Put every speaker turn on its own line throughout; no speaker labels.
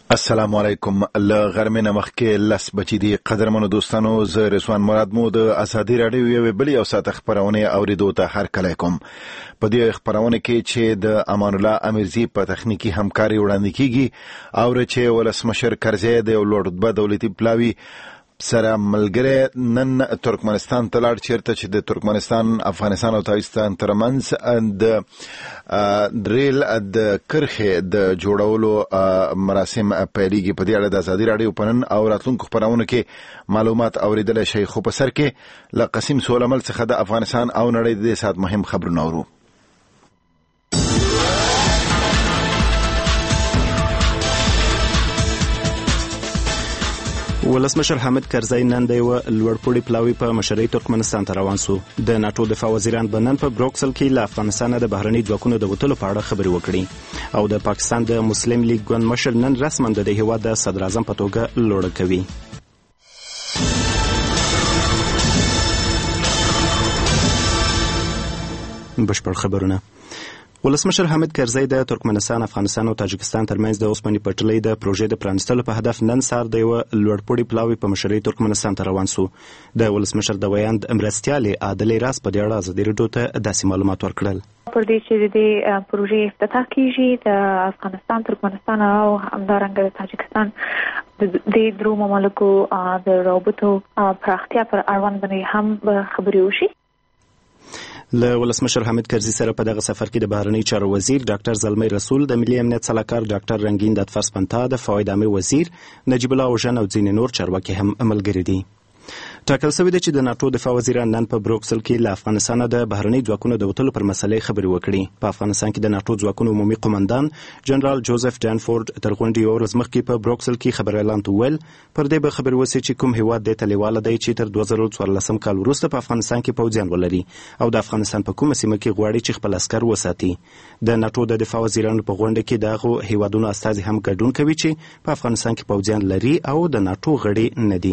السلام علیکم. له غرمې نه مخکې 10 بجې دي. قدرمنو دوستانو، زه رضوان مراد مو د ازادي راډیو یوې بلې او ساعت خپرونې اوریدو ته هرکلی کوم. په دې خپرونه کې چې د امان الله امیرزي په تخنیکی همکاري وړاندې کیږي او چې ولسمشر کرزی د یو لوړ رتبه دولتي پلاوي سره ملګری نن ترکمنستان ته لاړ، چیرته چې د ترکمنستان، افغانستان او تاجکستان ترمنځ د ریل د کرښې د جوړولو مراسم پیلېږي. په دې اړه د ازادي راډیو په نن او راتلونکو خپرونو کې معلومات اوریدلی شئ، خو په سر کې له قسیم سولمل څخه د افغانستان او نړۍ د دې ساعت مهم خبرونه اورو.
ولسمشر حامد کرزی نن د یو لوړپوړي پلاوي په مشرۍ ترکمنستان ته روان سو. د ناتو دفاع وزیران به نن په بروکسل کې له افغانستان د بهرني ځواکونو د وتلو په اړه خبرې وکړي او د پاکستان د مسلم لیگ ګوند مشر نن رسما د هیواد د صدر اعظم په توګه لوړه کوي. بشپړ خبرونه. ولسمشر حامد کرزی د ترکمنستان، افغانستان او تاجکستان ترمنځ د اوسپنې پټلۍ د پروژې د پرانستلو په هدف نن سهار د یو لوړپوړي پلاوي په مشرۍ ترکمنستان ته روان سو. د ولسمشر د ویاند مرستیالې عادلې راز په دې اړه ازادي راډیو ته داسې معلومات ورکړل.
پر دې چې د پروژې افتتاح کیږي د افغانستان، ترکمنستان او همدارنګه د تاجکستان د درو مملکو د روابطو پراختیا پر اړوند باندې هم خبرې وشي.
له ولسمشر حامد کرزي سره په دغه سفر کې د بهرنی چارو وزیر ډاکټر زلمی رسول، د ملي امنیت سلاکار ډاکټر رنگین دادفرس پنتا، د فواید عامه وزیر نجیب الله اوژن او ځینې نور چارواکي هم ملګري دي. ټاکل شوی دی چې د ناتو دفاع وزیران نن په بروکسل کې له افغانستان د بهرني ځواکونو د وتلو پر مسلې خبرې وکړي. په افغانستان کې د ناتو ځواکونو عمومي قومندان جنرال جوزف ډانفورد تر غونډې یوه ورځ مخکې په بروکسل کې خبر اعلان ویل پر دې به خبرې وشي چې کوم هیواد دې ته لیواله دی چې تر 2014 کال وروسته په افغانستان کې پوځیان ولري او د افغانستان په کومه سیمه کې غواړي چې خپل عسکر وساتي. د ناتو د دفاع وزیرانو په غونډه کې دغه هیوادونو استازي هم ګډون کوي چې په افغانستان کې پوځیان لري او د ناتو غړي نه دي.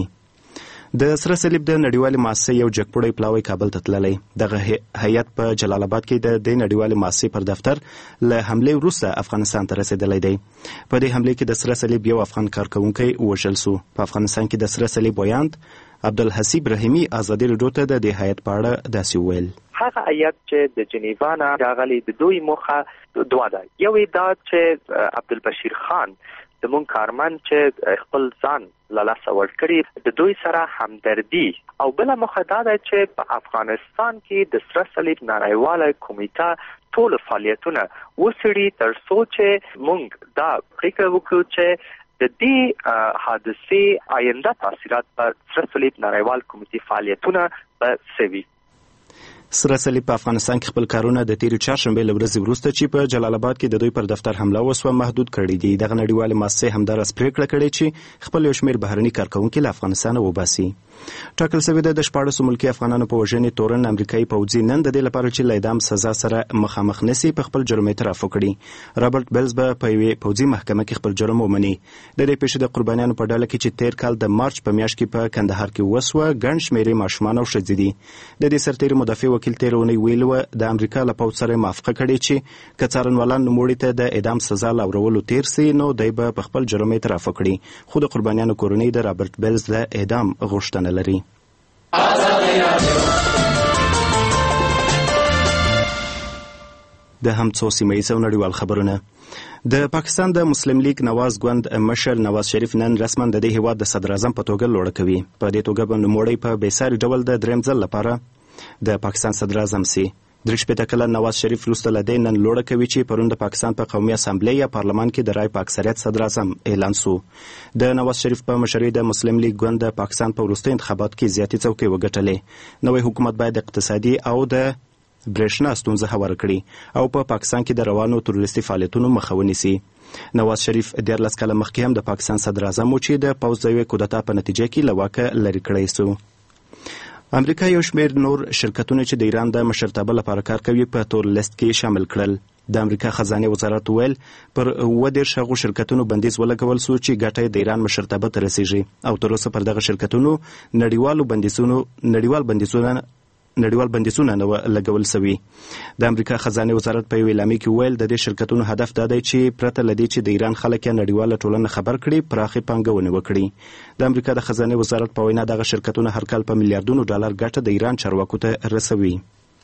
د سره صلیب د نړیوالې مؤسسې یو جګپوړی پلاوی کابل ته تللی. دغه هیئت په جلال آباد کې د نړیوالې مؤسسې پر دفتر له حملې وروسته افغانستان ته رسېدلی دی. په دې حملې کې د سره صلیب یو افغان کارکوونکی وژل سو. په افغانستان کې د سره صلیب ویاند عبدالحسیب رحیمي ازادي راډیو ته د دې هیئت په اړه داسې وویل.
هغه هیئت چې د جنیوا نه راغلی د دوی موخه دوه ده. یو دا چې عبدالبشیر خان د مونږ کارمن چې خپل ځان له لاسه ورکړي د دوی سره همدردي، او بله موخه دا ده چې په افغانستان کې د سره صلیب نړیواله کمیټه ټول فعالیتونه وڅېړي تر څو چې مونږ دا پرېکړه وکړو چې د دې حادثې آینده تاثیرات پر سره صلیب نړیوال کمیټې فعالیتونه به څه وي.
سره صلیب په افغانستان کې خپل کارونه د تیرې چهارشنبې له ورځې وروسته چې په جلال آباد کې د دوی پر دفتر حمله وسوه محدود کړي دي. دغه نړیوالې مؤسسې همداراز پرېکړه کړې چې خپل یو شمېر بهرني کارکوونکي له افغانستانه وباسي. ټاکل شوې ده د 14 ملکي افغانانو په وژنې تورن امریکایي پوځي نن د دې لپاره چې له اعدام سزا سره مخامخ نشي په خپل جرم اعتراف وکړي. رابرټ بیلز به په یوې پوځي محکمه کې خپل جرم ومني. د دې پیښې د قربانیانو په ډله کې چې تیر کال د مارچ په میاشت کې په کندهار کې وسوه ګڼ شمېرې ماشومان او ښځې دي. د دې سرتېري مدافع وکیل تېره اونۍ ویلي وه د امریکا له پوځ سره موافقه کړې چې که څارنوالان نوموړي ته د اعدام سزا لاورولو تیر سي نو دی به په خپل جرم اعتراف وکړي. خو د قربانیانو کورنۍ د رابرټ بیلز د اعدام غوښتنه لري. د هم څو سیمه‌ییز او نړیوال خبرونه. د پاکستان د مسلم لیگ نواز ګوند مشر نواز شریف نن رسما د دې هیواد د صدر اعظم په توګه لوړه کوي. په دې توګه به نوموړی په بېساري ډول د درېیم ځل لپاره د پاکستان صدر اعظم سي. 63 کلن نواز شریف وروسته له دې نن لوړه کوي چې پرون د پاکستان په قومي اسامبلې یا پارلمان کې د رای په اکثریت صدر اعظم اعلان سو. د نواز شریف په مشرۍ د مسلم لیگ ګوند د پاکستان په وروستي انتخابات کې زیاتې څوکۍ وګټلې. نوی حکومت باید اقتصادي او د برېښنا ستونزه هواره کړي او په پاکستان کې د روانو تروریستي فعالیتونو مخه ونیسي. نواز شریف 14 کاله مخکې هم د پاکستان صدر اعظم و چې د پوځ د یوې کودتا په نتیجه کې له واکه لرې کړی سو. امریکا یو شمېر نور شرکتونه چې د ایران د مشرتابه لپاره کار کوي په تور لیست کې شامل کړل. د امریکا خزانه وزارت ویل پر 10 هغو شرکتونو بندیز ولګول سو چې ګټه د ایران مشرتابه ته رسیږي او تر اوسه پر دغه شرکتونو نړیوال بندیزونه نړیوال بندیزونه نه لګول شوي. د امریکا خزانه وزارت په اعلامیه کې ویل د دې شرکتونو هدف دا دی چې پرته لدی چې د ایران خلک نړیواله ټولنه خبر کړي پراخي پانګونه وکړي. د امریکا د خزانه وزارت په وینا دغه شرکتونه هر کال په میلیارډونو ډالر ګټه د ایران چارواکو ته رسوي.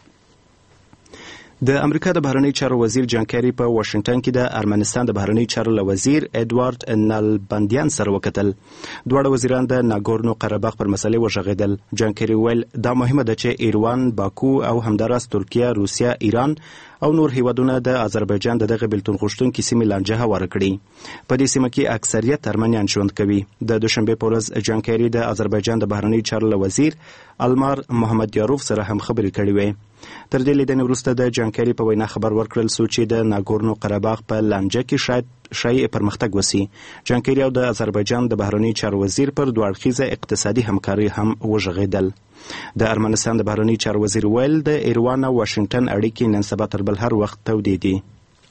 د امریکا د بهرنی چارو وزیر جان کیری په واشنگټن کې د ارمنستان د بهرنی چارو وزیر ادوارد نالباندیان سره وکتل. دواړه وزیران د ناګورنو قرهباغ پر مسلې وغږیدل. جان کیری ویل دا مهمه ده چې ایران، باکو او همداراز ترکیه، روسیه، ایران او نور هیوادونه د آذربایجان دغه بیلتون غوښتونکي سیمې لانجه هواره کړي. په دې سیمه کې اکثریت ارمنیان ژوند کوي. د دوشنبه په ورځ جان کیری د آذربایجان د بهرنی چارو وزیر المار محمد یاروف سره هم خبرې کړې وې. تر دې لیدنې وروسته د جان کیری په وینا خبر ورکړل سو چې د ناګورنو قرهباغ په لانجه کې شاید پرمختګ وسی. جان کیری او د آذربایجان د بهرنی چارو وزیر پر دوه اړخیزه اقتصادي همکاري هم وژغیدل. د ارمنستان د بهرنی چارو وزیر ویل د ایروان او واشنگټن اړیکې نن سبا تر بل هر وخت تودې دي.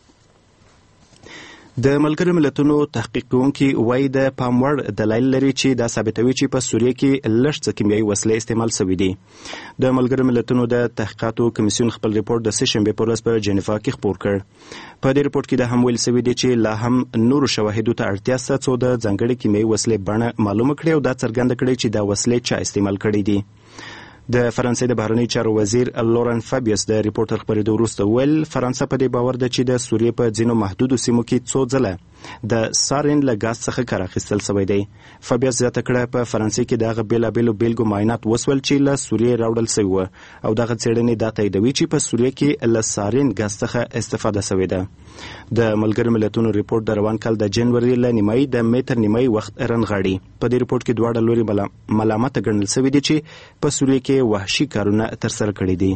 د ملګرو ملتونو تحقیق کوونکي وایي د پاموړ دلایل لري چې دا ثابتوي چې په سوریه کې لږ څه کیمیاوي وسلې استعمال شوي دي. د ملګرو ملتونو د تحقیقاتو کمیسیون خپل ریپورت د سهشنبه په ورځ په جنیوا کې خپور کړ. په دې ریپورت کې د هم ویل شوی دی چې لا هم نورو شواهدو ته اړتیا شته څو د ځانګړي کیمیاوي وسلې بڼه معلومه کړي او دا څرګنده کړي چې دا وسلې چا استعمال کړي دي. د فرانسې د بهرنی چارو وزیر لورن فابیوس د ریپورت خبرېدو وروسته ویل فرانسه په دې باور ده چې د سوریې په ځینو محدودو سیمو کې څو ځله د سارین له ګاز څخه کار اخیستل شوی دی. فابیوس زیاته کړه په فرانسې کې دغه بیلابیلو معاینات وسول چې له سوریې راوړل شوي وو او دغه څېړنې دا تاییدوي چې په سوریې کې له سارین ګاز څخه استفاده شوې ده. د ملګرو ملتونو ریپورت د روان کال د جنوري له نیمایي د مې تر نیمایي وخت رنغاړي. په دې ریپورت کې دواړه لوري ملامت ګڼل شوي دي چې په سوریې کې وحشي کارونه ترسره کړي دي.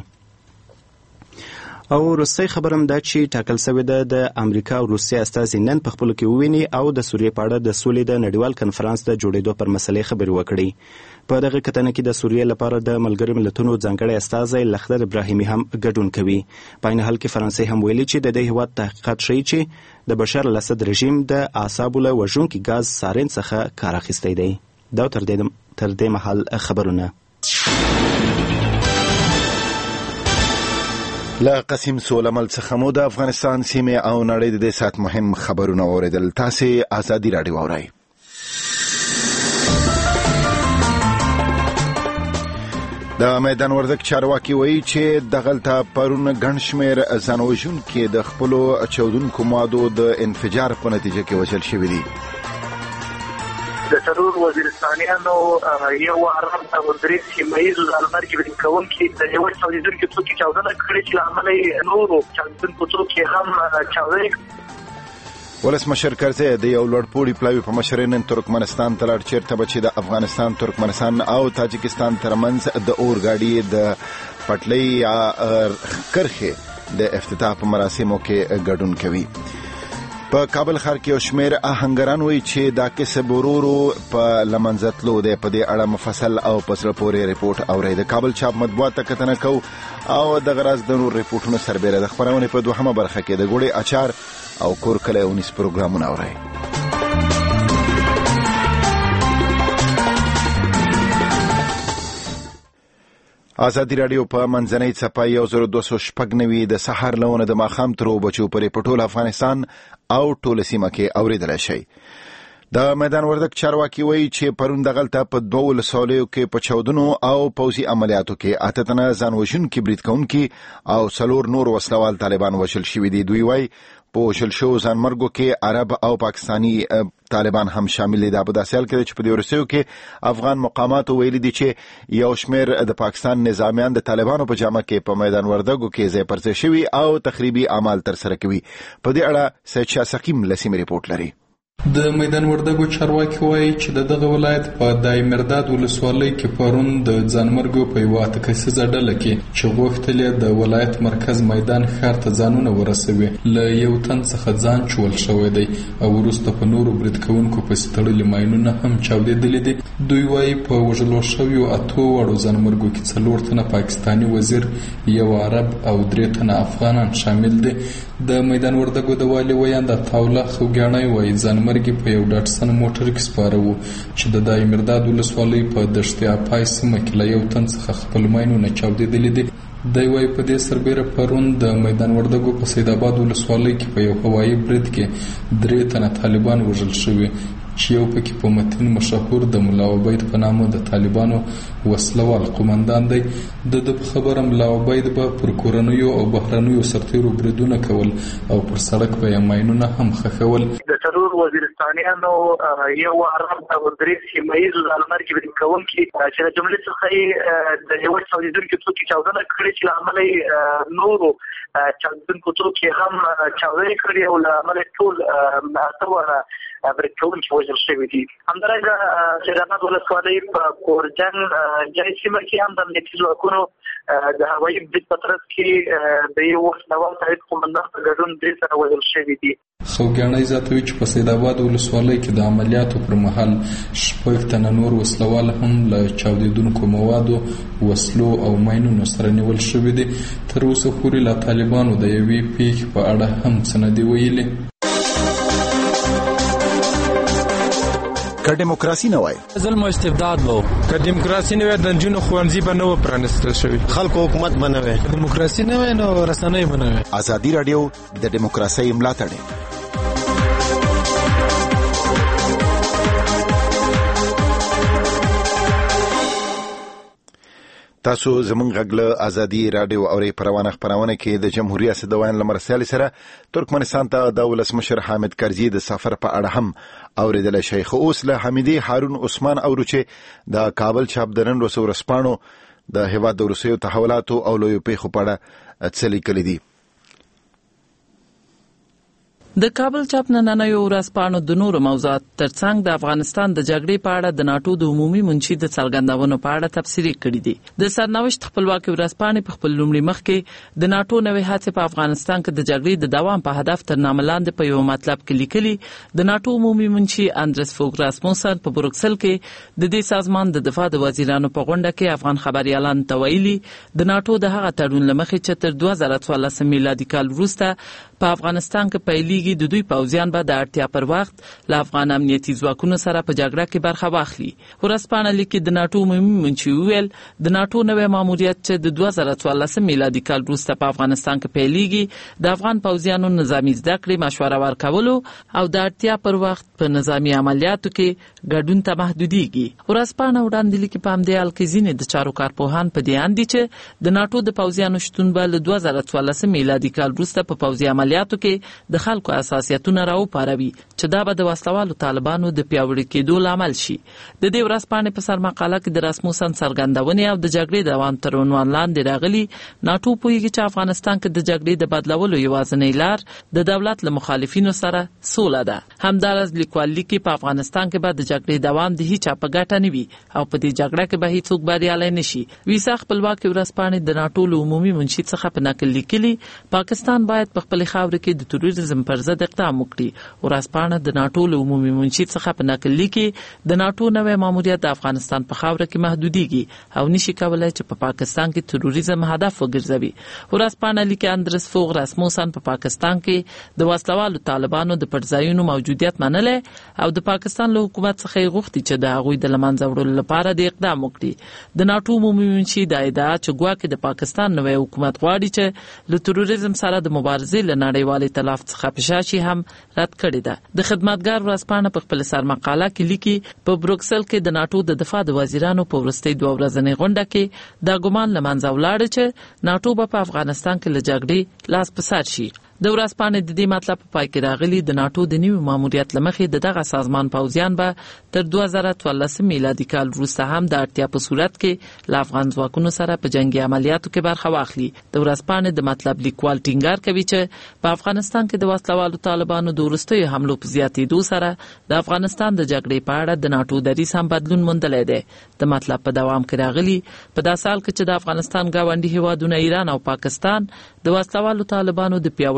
او روسي خبرم دا چې ټاکل شوی ده د امریکا او روسیې استازي نن په خپل کې وویني او د سوریې په اړه د سولې د نړیوال کنفرانس د جوړېدو پر مسلې خبرې وکړي. په دغه کتنه کې د سوریې لپاره د ملګرو ملتونو ځانګړی استازی لخدر ابراهیمي هم ګډون کوي. په عین حال کې فرانسې هم ویلي چې د دې هیواد تحقیقات ښیي چې د بشار الاسد رژیم د اعصابو له وژونکي ګاز سارین څخه کار اخیستی دی. دا تر دې مهال خبرونه.
له قسم سولمل څخه مو د افغانستان سیمې او نړۍ د سات مهم خبرونه اوریدل. تاسو آزادي رادیو اورئ. د میدان وردک چارواکي وایي چې دغلته پرون ګڼ شمېر ځانوژونکي د خپلو چاودونکو مادو د انفجار په نتیجه کې وژل شوي دي.
د څلور وزیرستانیانو یو عرب او درې سیمهییزو ځانمرګي برید کوونکي د یوه چاودېدونکي توکي چاودنه کړې چې له امله یې نورو چاودېدونکو توکي هم چاودنې.
ولسمشر کرزی د یو لوړپوړي پلاوي په مشرۍ نن ترکمنستان ته لاړ چېرته به چې د افغانستان، ترکمنستان او تاجکستان ترمنځ د اورګاډي د پټلۍ کرښې د افتتاح په مراسمو کې ګډون کوي. په کابل ښار کې یو شمېر آهنګران وایي چې دا کسب ورو په لمنځه تلو دی. په دې اړه مفصل او په زړه پورې ریپورټ اورئ. د کابل چاپ مطبوعات ته کتنه کوو او دغه راز د نور ریپورټونو سربیره د خپرونې په دوهمه برخه کې د ګوړې اچار او کور کلی اونیس پروګرامونه اورئ. آزادي رادیو په منځنۍ څپه 1290 د سحر لونه د ماښام تر 2 بجو پورې په ټول افغانستان او ټول سیمه کې اوریدلای شئ. د میدان وردک چارواکي وایي چې پرون دغلته په 2 ولسوالیو کې په چاودنو او پوځي عملیاتو کې 8 تنه ځانوژونکي برید کوونکي او 4 نور وسلوال طالبان وژل شوي دي. دوی وایي په وژل شوو ځانمرګو کې عرب او پاکستاني طالبان هم شامل دي. دا په داسې حال کې چې په دې وروستیو کې افغان مقاماتو ویلي دي چې یو شمېر د پاکستان نظامیان د طالبانو په جامه کې په میدان وردګو کې ځای پر ځای شوي او تخریبي اعمال ترسره کوي. په دې اړه سید شاه سقیم له سیمې ریپورټ لري.
د میدان وردګو چارواکي وایي چې دغه ولایت په دایمرداد ولسوالۍ کې پرون د ځانمرګو په یوه 8 کسیزه ډله کې چې غوښتل یې د ولایت مرکز میدان ښار ته ځانونه ورسوي له یو تن څخه ځان چول شوی دی او وروسته په نورو برید کوونکو پسې تړلي ماینونه هم چاودېدلي دي. دوی وایي په وژلو شویو 8 واړو ځانمرګو کې 4 تنه پاکستاني وزیر، یو عرب او 3 تنه افغانان شامل دي. د میدان وردګو د والي ویاند عطاالله خوګیاڼی وایي ځانمرګي په یو ډاټسن موټر کې سپاره وو چې د دای مرداد ولسوالۍ په دشت اپای سیمه کې له یو تن څخه خپل ماینونه چاودېدلي دي. دی وايي په دې سربیره پرون د میدان وردګو په سید آباد ولسوالۍ کې په یو هوایي برید کې 3 تنه طالبان وژل شوي چې یو پکې په متن مشهور د ملا عبید په نامه د طالبانو وسلوال قومندان دی. د خبره ملا عبید به پر کورنیو او بهرنیو سرتیرو بریدونه کول او پر سړک به ماینونه هم خښول.
د څلور وزیرستانیانو یو عرب د ودریس سیمایز لمرګي برید کوونکي چې د جملې څخه د یو سوداګر کې څوک چاودنه کړې چې عملي نورو چاودنکو څوک هم چاودنه کړې او عملي ټول اتوره برید کوونکي وژل شوي دي. همدارنګه سید آباد ولسوالۍ په کورجن جای سیمه کې هم د امنیتي ځواکونو د هوایي برید په ترڅ کې د یو وسلوال تایید قومندان په ګډون 3 تنه وژل شوي دي.
خوګیاڼی زیاتوي چې په سید آباد ولسوالۍ کې د عملیاتو پر مهال 6 تنه نور وسلوال هم له چاودېدونکو موادو وسلو او ماینونو سره نیول شوي دي. تر اوسه پورې له طالبانو د یوې پیښې په اړه هم څه نه دي ویلي.
که دیموکراسي نه وای
ظلم او استبداد وو، که دیموکراسي نه وای د نجونو ښوونځي به نه و پرانیستل شوي، خلکو حکومت به نه وای، دیموکراسي نه وای نو رسنۍ به نه وای.
ازادي راډیو د دیموکراسۍ ملاتړ تاسو زمونږ غږ له ازادي راډیو او پروانه خبرونه کې د جمهوریت ریاست د ویان لمرسیالي سره ترکمنستان ته د ولسمشر حامد کرزي د سفر په اړه هم اوریدل شي. خو اوس له حمیدي هارون عثمان اورو چې د کابل چاپدرن ورسپانو د هیواد د روسیو تحولاتو او لوی پیښو په اړه څه لیکلي دي.
د کابل چاپ نننیو ورځپاڼو د نورو موضوعات ترڅنګ د افغانستان د جګړې په اړه د ناتو د عمومي منشي د څرګندونو په اړه تفسیری کړي دي. د سرنوشت خپلواکي ورځپاڼې په خپل لومړي مخ کې د ناتو نوې هڅې په افغانستان کې د جګړې د دوام په هدف تر نامه لاندې په یو مطلب کې لیکلي. د ناتو عمومي منشي اندرس فوګ راسموسن په بروکسل کې د دې سازمان د دفاع د وزیرانو په غونډه کې افغان خبريالان ته ویلي د ناتو د هغه تړون لمخې چې تر 2014 میلادي کال وروسته په افغانستان کې پیلېږي د دوی پوځیان به د اړتیا پر وخت له افغان امنیتي ځواکونو سره په جګړه کې برخه واخلي. ورځپاڼه لیکي د ناتو عمومي منشي ویل د ناتو نوې ماموریت چې د 2014 میلادي کال وروسته په افغانستان کې پیلېږي د افغان پوځیانو نظامی زده کړې مشوره ورکولو او د اړتیا پر وخت په نظامی عملیاتو کې ګډون ته محدوديږي. ورځپاڼه وړاندې لیکي په همدې حال کې ځینې د چارو کارپوهان په دې اند دي چې د ناتو د پوځیانو شتون به له 2014 میلادي کال وروسته په پوځي عملیاتو کې د خلکو اساسیتونه راوپاروي چې دا به د وسلوالو طالبانو د پیاوړي کېدو لامل شي. د دې ورځپاڼې په سرمقاله کې د راسموسن څرګندونې او د جګړې دوام تر عنوان لاندې راغلي. ناتو پوهیږي چې افغانستان کې د جګړې د بدلولو یوازینۍ لار د دولت له مخالفینو سره سوله ده. همدارس لیکوال لیکي په افغانستان کې به د جګړې دوام د هیچا په ګټه نه وي او په دې جګړه کې به هیڅوک بریالی نشي. ویسا خپلواکي ورځپاڼې د ناتو له عمومي منشي څخه په نقل لیکلي پاکستان باید په خپل خاور کې د تروریزم پر ضد اقدام وکړي. ورځپاڼه د ناتو له عمومي منشي څخه په نقل لیکي د ناتو نوې ماموریت د افغانستان په خاور کې محدوديږي او نشي کولای چې په پاکستان کې تروریزم هدف وګرځوي. ورځپاڼه لیکي اندرس فوګ راسموسن په پاکستان کې د وسلوالو طالبانو د پټځایونو موجودیت منلې او د پاکستان له حکومت څخه غوښتي چې د هغوی د لمنځه وړلو لپاره د اقدام وکړي. د ناتو عمومي منشي د ادعا چې ګواکې د پاکستان نوې حکومت غواړي چې له تروریزم سره د مبارزې له نړیوالې تلاف څخه پشاشي هم رد کړې ده. د خدمتګار ورځپاڼه په خپل سرمقاله کې لیکي په بروکسل کې د ناتو د دفاع د وزیرانو په وروستۍ 2 ورځنۍ غونډه کې دا ګمان لمنځه ولاړ چې ناتو په افغانستان کې له جګړې لاس په سر شي. د ورځپاڼې د دې مطلب په پای کې راغلي د ناتو د نیو ماموریت لمخې دغه سازمان پوځیان به تر 2014 میلادي کال وروسته هم د اړتیا په صورت کې له افغان ځواکونو سره په جنگي عملیاتو کې برخه واخلي. د ورځپاڼې د مطلب لیکوال ټینګار کوي چې په افغانستان کې د وسلوالو طالبانو د وروستیو حملو په زیاتېدو سره د افغانستان د جګړې په اړه د ناتو دریځ هم بدلون موندلی دی. د مطلب په دوام کې راغلي په داسې حال کې چې د افغانستان ګاونډي هیوادونه ایران او پاکستان د وسلوالو طالبانو د پیاوړي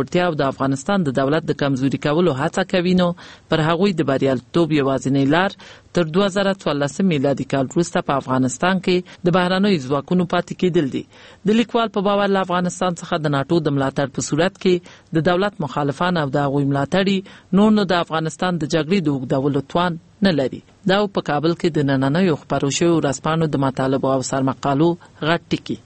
پیاوړتیا او د افغانستان د دولت د کمزوري کولو هڅه کوي نو پر هغوی د بریالیتوب یوازینۍ لار تر 2014 میلادي کال وروسته په افغانستان کې د بهرنیو ځواکونو پاتې کېدل دي. د لیکوال په باور له افغانستان څخه د ناتو د ملاتړ په صورت کې د دولت مخالفان او د هغوی ملاتړي نور نو د افغانستان د جګړې د اوږدولو توان نه لري. دا په کابل کې د نننیو خبرو شویو ورځپاڼو د مطالبو او سرمقالو غټ ټکي.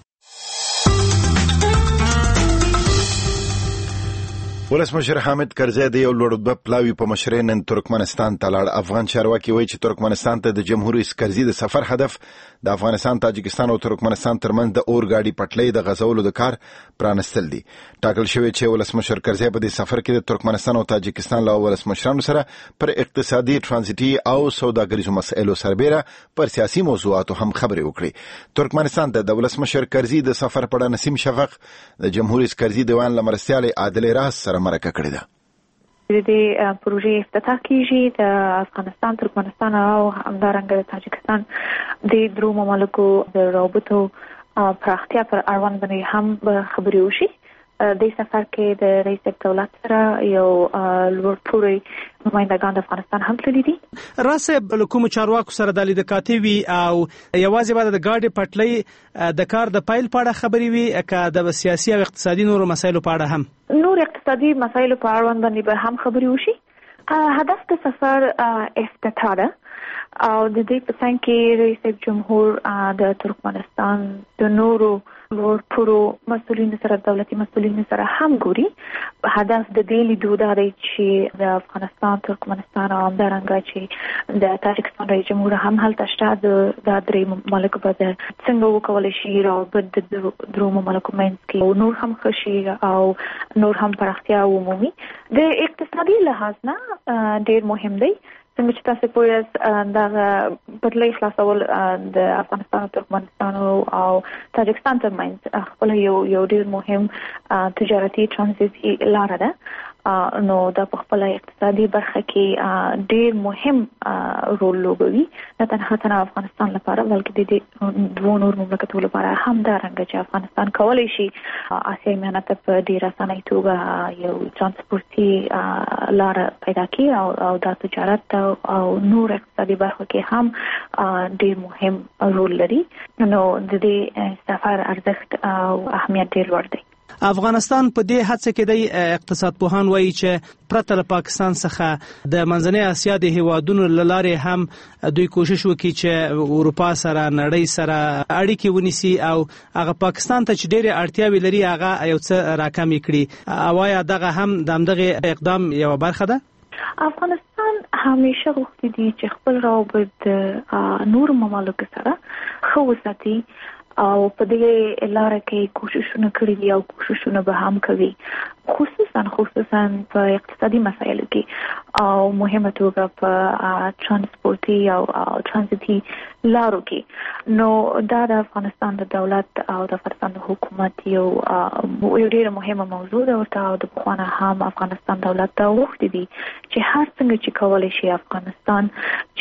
ولسمشر حامد کرزی د یو لوړ رتبه پلاوي په مشرۍ نن ترکمنستان ته لاړ. افغان چارواکي وایي چې ترکمنستان ته د جمهور رئیس کرزي د سفر هدف د افغانستان، تاجکستان او ترکمنستان ترمنځ د اورګاډي پټلۍ د غځولو د کار پرانستل دي. ټاکل شوی چې ولسمشر کرزی په دې سفر کې د ترکمنستان او تاجکستان له ولسمشرانو سره پر اقتصادي، ترانزیتي او سوداګریزو مسایلو سربېره پر سیاسي موضوعاتو هم خبرې وکړي. ترکمنستان ته د ولسمشر کرزي د سفر په اړه نسیم شفق د جمهور رئیس کرزي دیوان له مرستیال عادل راز سره مرکه کړې ده.
د پروژې افتتاح کیږي د افغانستان، ترکمنستان او همدارنګه د تاجکستان د درو مملکو د رابطو پراختیا پر اړوند باندې هم خبرې وشي. د سفر کې د رئیس دولت سره یو لوړ پوړی نمائندگان د افغانستان هم تللي دي.
راسب له کومو چارواکو سره د لیدکاتې وي او یوازې بعد د ګاډي پټلۍ د کار د پایل په اړه خبرې وي که د سیاسي او اقتصادي نورو مسایلو په اړه هم؟
نور اقتصادي مسایلو په اړوند باندې به هم خبرې وشي. هدف د سفر افتتاح ده او د دې په څنګ کې رئیس جمهور د ترکمنستان د نورو لوړ پوړو مسؤلینو سره، دولتي مسؤلینو سره هم ګوري. هدف د دې لیدو دا دی چې د افغانستان، ترکمنستان او همدارنګه چې د تاجکستان رئیس جمهور هم هلته شته د درې مملکو په څنګه وکولای شي رابط د درو مملکو منځ کې نور هم ښه شي او نور هم پراختیا ومومي. د اقتصادي لحاظ نه ډېر مهم دی. څنګه چې تاسو پوهیږئ دا پټلۍ خلاصول د افغانستان او ترکمنستان او تاجکستان ترمنځ خپل یو ډېر مهم تجارتي ترانزیتي لار ده. نو دا په خپل اقتصادي برخه کې ډېر مهم رول لوبوي، نه تنها افغانستان لپاره بلکې د دوه نور مملکتونو لپاره هم دا رنګ چې افغانستان کولی شي آسیایي مهنت په ډېر اسانه توګه یو ترانسپورتي لار پیدا کړي او دا تجارت او نور اقتصادي برخه کې هم ډېر مهم رول لري. نو د دې سفر ارزښت او اهمیت ډېر لوړ دی.
افغانستان په دې هڅه کې د اقتصاد پوهان وایي چې پرته له پاکستان څخه د منځنۍ اسیا د هیوادونو له لارې هم دوی کوشش وکړي چې اروپا سره، نړۍ سره اړیکې ونیسي او هغه پاکستان ته چې ډېرې اړتیاوې لري هغه یو څه راکمې کړي. اوایا دغه هم د همدغه اقدام یوه برخه ده؟
افغانستان همیشه غوښتي دي چې خپل روابط د نور ممالکو سره ښه وساتي او په دې لاره کې کوششونه کړي دي او کوششونه به هم کوي، خصوصا په اقتصادي مسایلو کې او مهمه توګه په ترانسپورتي او ترانزیتي لارو کې. نو دا د افغانستان د دولت او د افغانستان د حکومت یو ډېره مهمه موضوع ده. ورته او د پخوانه هم افغانستان دولت ته غوښتي دي چې هر څنګه چې کولی شي افغانستان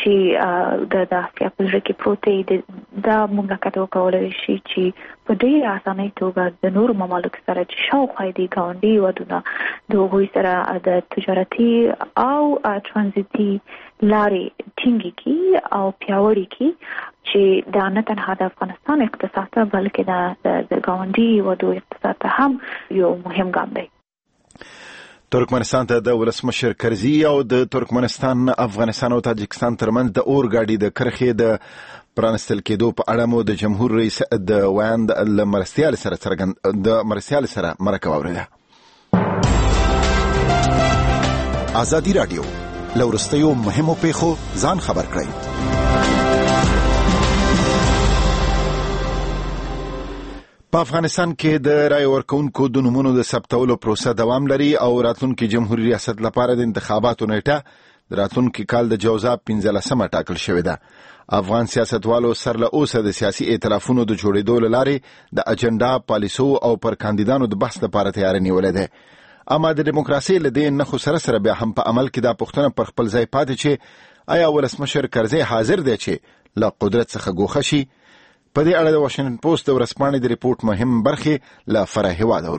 چې د اسیا په زړه کې پروت دی دا مملکت وکولای شي چې په ډېره اسانه توګه د نورو ممالکو سره چې شاوخوا دي ګاونډي هېوادونه د هغوی سره د تجارتي او ترانزیتي لارې ټینګې کړي او پیاوړې کړي چې دا نه تنها د افغانستان اقتصاد ته بلکې د ګاونډي هېوادو اقتصاد ته هم یو مهم ګام دی.
ترکمنستان ته د ولسمشر کرزي او د ترکمنستان، افغانستان او تاجکستان ترمنځ د اورګاډي د کرښې د پرانستل کېدو په اړه مو د جمهور رئیس د ویاند له مرستیال سره مرکه واورېده. ازادي راډیو له وروستیو مهمو پیښو ځان خبر کړئ. په افغانستان کې د رای ورکونکو د نومونو د ثبتولو پروسه دوام لري او راتلونکي جمهوریت ریاست لپاره د انتخاباتو نیټه د راتلونکي کال د جوزا 15 ټاکل شوې ده. افغان سیاستوالو سر له اوسه د سیاسي ائتلافونو د جوړېدو له لارې د اجنډا، پالیسو او پر کاندیدانو د بحث لپاره تیاری نیولې ده. اما د دیموکراسي له دې نښو سره بیا هم په عمل کې دا پوښتنه پر خپل ځای پاتې چې آیا ولسمشر کرزي حاضر دی چې له قدرت څخه ګوښه شي؟ په دې اړه د واشنګټن پوسټ د ورځپاڼې د ریپورت مهم برخې له فرح هواد اورو.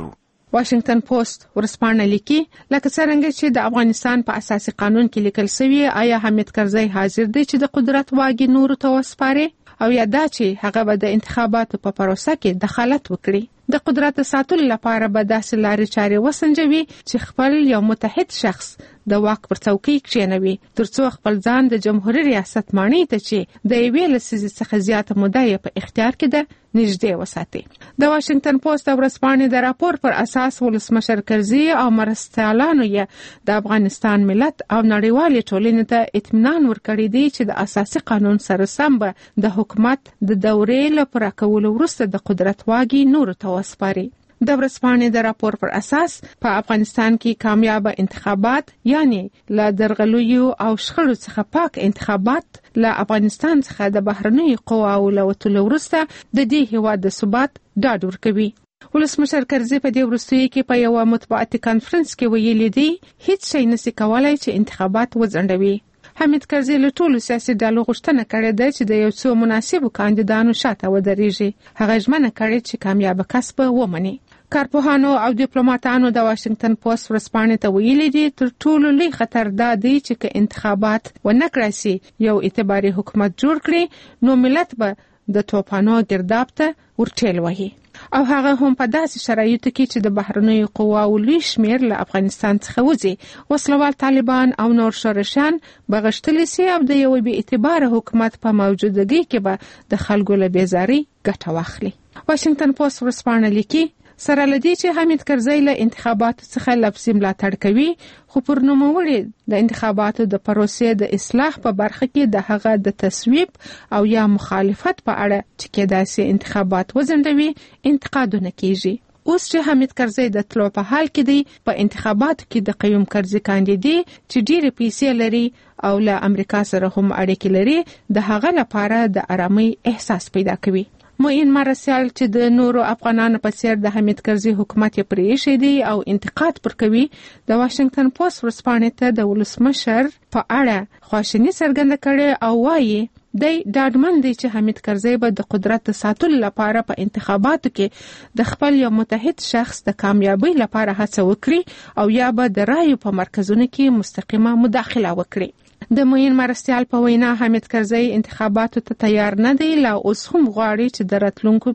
واشنگټن پوسټ ورسپانه لیکي لکه څنګه چې د افغانستان په اساسي قانون کې لیکل شوی آیا حامد کرزی حاضر دی چې د قدرت واګي نور ته وسپاري او یا دا چې هغه به د انتخاباتو په پروسه کې دخالت وکړي. د قدرت ساتلو لپاره به داسې لارې چارې وسنجوي چې خپل یو متحد شخص د واک پر څوکۍ کښېنوي ترڅو خپل ځان د جمهوریت ریاست ماڼۍ ته چې د یوې لسیزې څخه زیاته موده یې په اختیار کې ده نږدې وساتي. د واشنگټن پوسټ ورځپاڼې د راپور پر اساس ولسمشر کرزي او مرستیالانو یې د افغانستان ملت او نړیوالې ټولنې ته اطمینان ورکړی دی چې د اساسي قانون سره سم به د حکومت د دورې له پوره کولو وروسته د قدرت واګي نور ته وسپاري. د ورځپاڼې د راپور پر اساس په افغانستان کې کامیاب انتخابات یعنی له درغلیو او شخړو څخه پاک انتخابات له افغانستان څخه د بهرنیو قواو له وتلو وروسته د دې هیواد د ثبات ډاډ ورکوي. ولسمشر کرزي په دې وروستیو کې په یو مطبوعاتي کانفرنس کې ویلي دی هیڅ شی نشي کولای چې انتخابات وځنډوي. حامد کرزي له ټولو سیاسي ډلو غوښتنه کړې ده چې د یو څو مناسبو کاندیدانو شاته ودرېږي. هغه ژمنه کړې چې کامیاب کسب ومني. کارپوهانو او ډیپلوماټانو د واشنگټن پوسټ ورځپاڼې ته ویلي دي تر ټولو لوی خطر دا دی چې که انتخابات ونه کړای شي یو اعتباري حکومت جوړ کړي نو ملت به د توپانو ګرداب ته ورټېل وهي او هغه هم په داسې شرایطو کې چې د بهرنیو قواو لوی شمېر له افغانستان څخه وځي وسلوال طالبان او نور شورشیان به غښتلي سي او د یو بې اعتباره حکومت په موجودګۍ کې به د خلکو له بېزارۍ ګټه واخلي. واشنگټن پوسټ ورځپاڼه لیکي سره لدی چې حامد کرزی له انتخاباتو څخه لفظي ملاتړ کوي خو پر نوموړي د انتخاباتو د پروسې د اصلاح په برخه کې د هغه د تصویب او یا مخالفت په اړه چې کېدای شي انتخابات وځنډوي انتقادونه کیږي. اوس چې حامد کرزی د تلو په حال کې دی په انتخاباتو کې د قیوم کرزي کاندیدي چې ډېرې پیسې لري او له امریکا سره هم اړیکې لري د هغه لپاره د آرامۍ احساس پیدا کوي. معین مرسیال چې د نورو افغانانو په څیر د حامد کرزي حکومت یې پرېښی دی او انتقاد پر کوي د واشنگټن پوسټ ورځپاڼې ته د ولسمشر په اړه خواشیني څرګنده کړې او وایي دی ډاډمن دی چې حامد کرزي به د قدرت د ساتلو لپاره په انتخاباتو کې د خپل یو متحد شخص د کامیابی لپاره هڅه وکړي او یا به د رایو په مرکزونو کې مستقیمه مداخله وکړي. د معین مرستیال په وینا حامد کرزي انتخاباتو ته تیار نه دی لا اوس هم غواړي چې د راتلونکو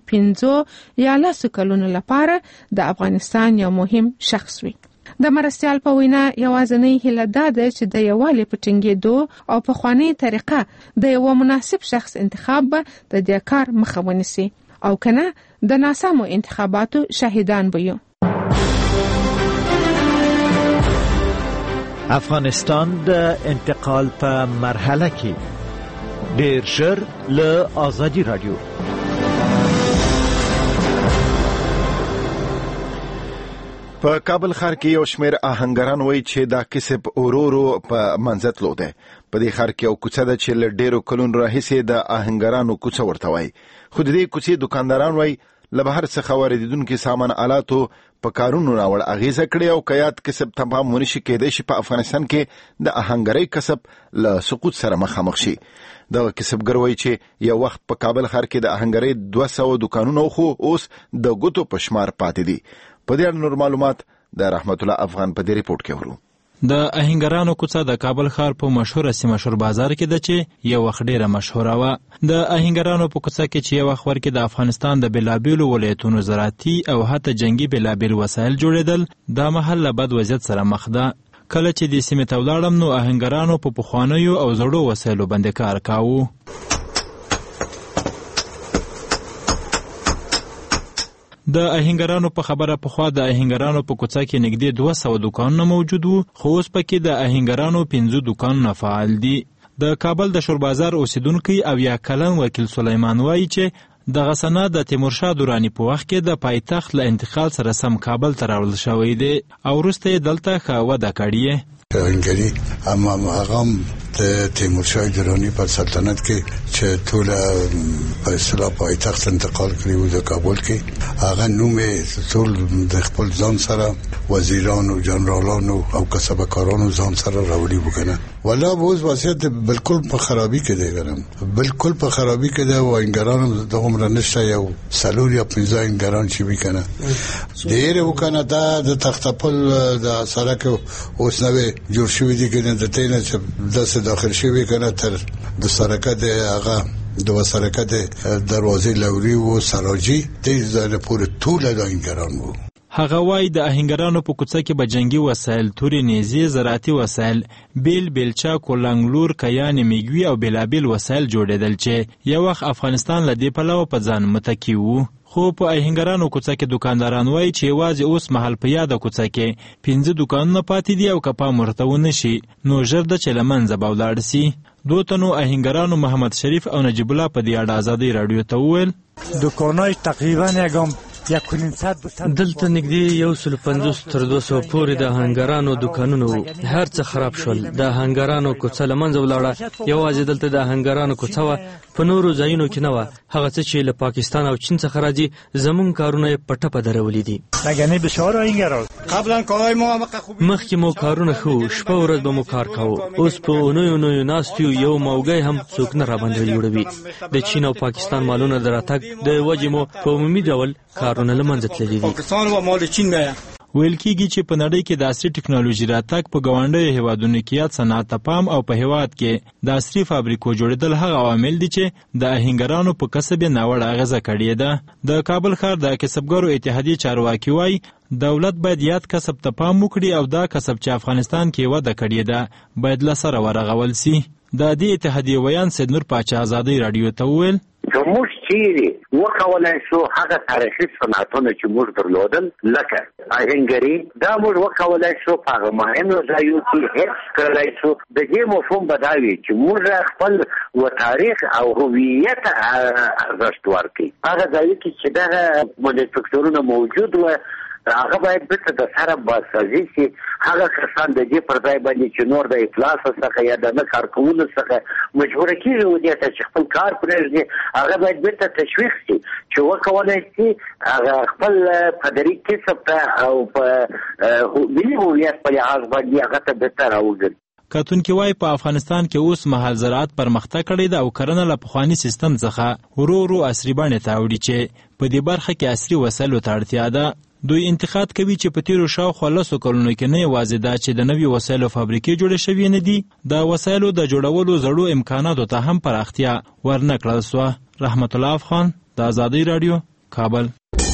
15 یا 10 کلونو لپاره د افغانستان یو مهم شخص وي. د مرستیال په وینا یوازینی هیله دا ده چې د یووالي په ټینګېدو او په خواني طریقه د یو مناسب شخص انتخاب به د دې کار مخه ونیسي او کنه د ناسمو انتخاباتو شاهدان به یو.
افغانستان د انتقال په مرحله کې ډیر ژر له آزادي رادیو.
په کابل ښار کې یو شمېر آهنګران وایي چې دا کسب ورو په منځ تلو دی. په دې ښار کې یو کوڅه ده چې له ډېرو کلونو راهیسې د آهنګرانو کوڅه ورته وایي خو د دې کوڅې دکانداران وایي له بهر څخه واردېدونکي سامان آلاتو په کارونو راوړ اغیزه کړې او کیات کسب تمام ونشي کېدای شي په افغانستان کې د آهنګرۍ کسب له سقوط سره مخامخ شي. د کسبګر وایي چې یو وخت په کابل ښار کې د آهنګرۍ 200 دکانونه خو اوس د ګوتو په شمار پاتې دي. په دې اړه نور معلومات د رحمت الله افغان په دې ریپورت کې ورو.
د آهنګرانو کوڅه د کابل ښار په مشهور سیمه بازار کې ده چې یو وخت ډیره مشهوره وه. د آهنګرانو په کوڅه کې چې یو وخت ورکې د افغانستان د بېلابېلو ولایتونو زراعتي او حتی جنګي بېلابېل وسایل جوړېدل دا محل له بد وضعیت سره مخ ده. کله چې دې سیمې ته ولاړم نو آهنګرانو په پخوانیو او زړو وسایلو باندې کار کاوه. د آهنګرانو په خبره پخوا د آهنګرانو په کوڅه کې نږدې 200 دکانونه موجود وو خو اوس پکې د آهنګرانو 15 دکانونه فعال دي. د کابل د شور بازار اوسیدونکي او یا کلن وکیل سلیمان وایي چې دغه سند د تیمورشاه دراني په وخت کې د پایتخت له انتقال سره سم کابل ته راوړل شوی دی او وروسته یې دلته ښه وده کړې.
آهنګري هغه د تیمورشاه دراني په سلطنت کې چې ټول په اصطلاح پایتخت انتقال کړی و د کابل کې هغه نوم ټول د خپل ځان سره وزیرانو جنرالانو او کسبکارانو ځان سره راوړي وکنه ولا اوس وضعیت بالکل په خرابي کې دی ګرم بالکل په خرابي کې دی او انګران د عمر نشه یو سالور یا 15 انګران چې وکنه ډېر وکنه دا د تختپل د سرک اوس نوې جوړ شوی دی کنه د تینه چې داسه داخل شوی کنه تر د سرک د هغه د سرک د دروازې لوري او سراجي د ځای پورې ټول د انګران وو.
هغه وای د اهنګرانو په کوڅه کې به جنگي وسایل، توري نيزي، زراعتي وسایل، بیل بیلچا، کولنګلور، کیان میګوي او بلابل وسایل جوړېدل چې یو وخت افغانستان لدی په لور په ځان متکی وو. خو په اهنګرانو کوڅه کې دکانداران وای چې یوازې اوس محل په یاد کوڅه کې 15 دکانونه پاتې دي او کپا مرتونه شي نو ژر د چلمنځ به ولاړ سي. دوه تنو اهنګرانو محمد شریف او نجیب الله په دې اړه ازادي رادیو ته وویل
دکانای تقریبا یګم
دلته نږدې 150 تر 200 پورې د هنګرانو دکانونه وو. هر څه خراب شول. د هنګرانو کوڅه لمنځه ولاړه. یوازې دلته د هنګرانو کوڅه و، په نورو ځایونو کې نه و. هغه څه چې له پاکستان او چین څخه راځي زمون کارونه په ټپه درولې دي.
لګنې بشاره اینګرا
قبلا کارای مو مخکې مو کارونه خو شپه ورځ به مو کار کاوه. اوس په نوې ناستیو یو موګي هم څوک نه را باندې جوړوي. د چین او پاکستان مالونه دراتګ د وجې مو په عمومي ډول کارونه لمنځه تللي دي.
پاکستان او مال چین نه ویل کېږي چې په نړۍ کې د عصري ټکنالوژي راتګ په ګاونډیو هیوادونو کې یاد صنعت ته پام او په هیواد کې د عصري فابریکو جوړېدل هغه عوامل دي چې د اهنګرانو په کسب یې ناوړه اغیزه کړې ده. د کابل ښار د کسبګرو اتحادیې چارواکي وایي دولت باید یاد کسب ته پام وکړي او دا کسب چې افغانستان کې وده کړې ده باید له سره ورغول سي. د دې اتحادیې ویان سید نور پاچا ازادي رادیو ته وویل
موږ چې وکولای شو هغه تاریخي صنعتونه چې موږ درلودل لکه اهنګري دا موږ وکولای شو په هغه مهمو ځایونو کې هیڅ کولای شو. د دې مفهوم بداوي چې موږ خپل و تاریخ او هویت ارزښت ورکړي. هغه ځای کې چې دا مانیفکچرونه موجود و هغه باید بیرته د سره باسازي شي. هغه کسان د دې پر ځای باندې چې نور د افلاس څخه یا د نه کار کولو څخه مجبور کیږي و دې ته چې خپل کار پرېږدي هغه باید بیرته تشویق شي چې وکولای شي هغه خپل پدري کسب ته او په ملي هویت په لحاظ باندې هغه ته بیرته راوګرځي.
کتونکي وای په افغانستان کې اوس مهال زراعت پرمختګ کړی ده او کرنه له پخواني سیستم څخه ورو عصري بڼه ته وړي چې په دې برخه کې عصري وسایلو ته اړتیا ده. دوی انتقاد کوي چې په تیرو شاوخوا 10 کلونو کې نه یوازې دا چې د نوي وسایلو فابریکې جوړې شوې نه دي د وسایلو د جوړولو زړو امکاناتو ته هم پراختیا ورنکړل سوه. رحمت الله افغان د ازادي رادیو کابل.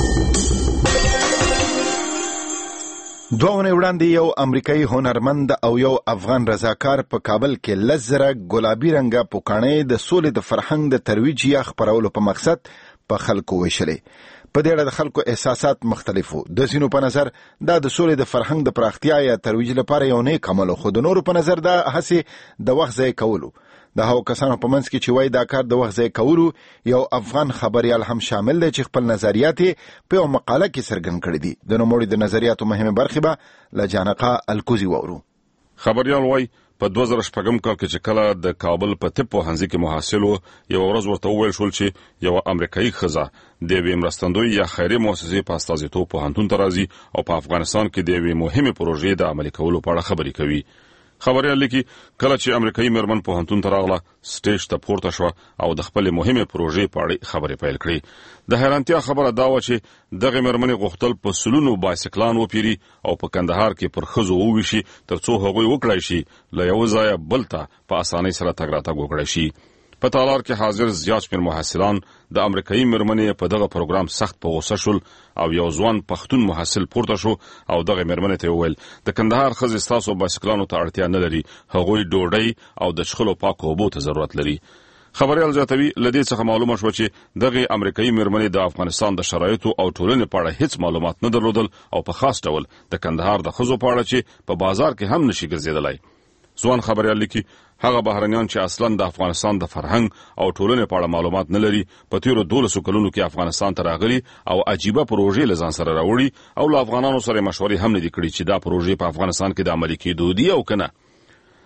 دوه وړاندې یو امریکایي هنرمند او یو افغان رضاکار په کابل کې لزره ګلابي رنګه پوکاڼې د سولې د فرهنګ د ترویج یا خپرولو په مقصد په خلکو وشلې. په دې اړه د خلکو احساسات مختلفو. د ځینو په نظر دا د سولې د فرهنګ د پراختیا یا ترویج لپاره یو نیک عمل، خو د نورو په نظر دا هڅې د وخت ضایع کولو. د هغو کسانو په منځ کې چې وایي دا کار د وخت ضایع کولو یو افغان خبریال هم شامل دی چې خپل نظریات په یو مقاله کې څرګند کړي دي. د نوموړي د نظریاتو مهمه برخه به له جانقه الکوزي وورو.
خبریال وایي په 2014 کال کې چې کله د کابل په طب پوهنځي کې محصل و یو ورځ ورته وویل شول چې یو امریکایي ښځه د یوې مرستندوی یا خیري مؤسسې په استازیتوب پوهنتون ته راځي او په افغانستان کې د یوې مهمې پروژې د عملي کولو په اړه خبرې کوي. خبریال لیکي کله چې امریکایي مېرمن پوهنتون ته راغله سټیج ته پورته شو او د خپل مهمه پروژې په اړه خبرې پیل کړې. د حیرانتیا خبره دا و چې دغه مېرمن غوښتل په سلونو بایسکلان وپیري او په کندهار کې پر خزو وویشي ترڅو هغوی وکړای شي له یو ځای بل ته په اسانۍ سره تګ راتګ وکړي شي. په تالار کې حاضر زیات شمېر محصلان د امریکایي مېرمنې په دغه پروګرام سخت په غوسه شول او یو ځوان پښتون محصل پورته شو او دغه مېرمنې ته وویل د کندهار ښځې ستاسو بایسکلانو ته اړتیا نه لري، هغوی ډوډۍ او د څښلو پاکو اوبو ته ضرورت لري. خبریال زیاتوي له دې څخه معلومه شوه چې دغه امریکایي مېرمنې د افغانستان د شرایطو او ټولنې په اړه هیڅ معلومات نه درلودل او په خاص ډول د کندهار د ښځو په اړه چې په بازار کې هم نشي ګرځېدلی. ځوان خبریال لیکي هغه بهرنیان چې اصلا د افغانستان د فرهنګ او ټولنې په اړه معلومات نه لري په تیرو 12 کلونو کې افغانستان ته راغلي او عجیبه پروژې له ځان سره راوړي او له افغانانو سره مشورې هم نه دي کړې چې دا پروژې په افغانستان کې د عملي کېدو دي او کنه.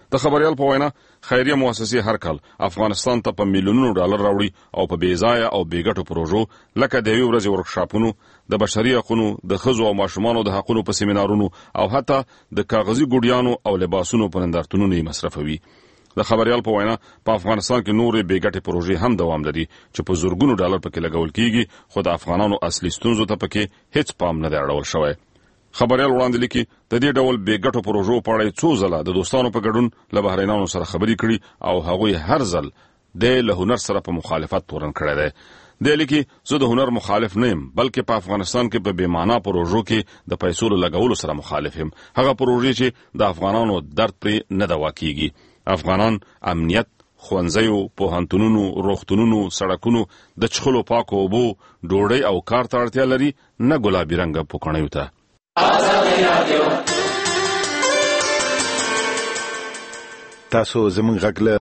د خبريال په وینا خیریه مؤسسې هر کال افغانستان ته په میلیونونو ډالر راوړي او په بیځایه او بیګټو پروژو لکه د یو ورځې ورکشاپونو د بشري حقوقو د ښځو او ماشومانو د حقوقو په سیمینارونو او حتی د کاغذي ګوډیانو او لباسونو په نندارتونونو مصرفوي. د خبريال په وینا په افغانستان کې نورې بیګټې پروژې هم دوام لري چې په زورګونو ډالر پکې لګول کیږي، خو د افغانانو اصلي ستونزو ته پکې هیڅ پام نه دی اړول شوی. خبريال وړاندې لیکي د دې ډول بیګټو پروژو په اړه څو ځله د دوستانو په ګډون له بهرینانو سره خبرې کړي او هغوی هر ځل د له هنر سره په مخالفت تورن کړی دی. د لیکي زه د هنر مخالف نه یم، بلکې په افغانستان کې په بیمانه پروژو کې د پیسو لګولو سره مخالف یم. هغه پروژې چې د افغانانو درد پرې نه دوا کیږي. افغانان امنیت، ښوونځیو، پوهنتونونو، روغتونونو، سړکونو، د څښلو پاکو اوبو، ډوډۍ او کار ته اړتیا لري، نه ګلابي رنګه پوکڼیو ته.
تاسو زموږ غږ له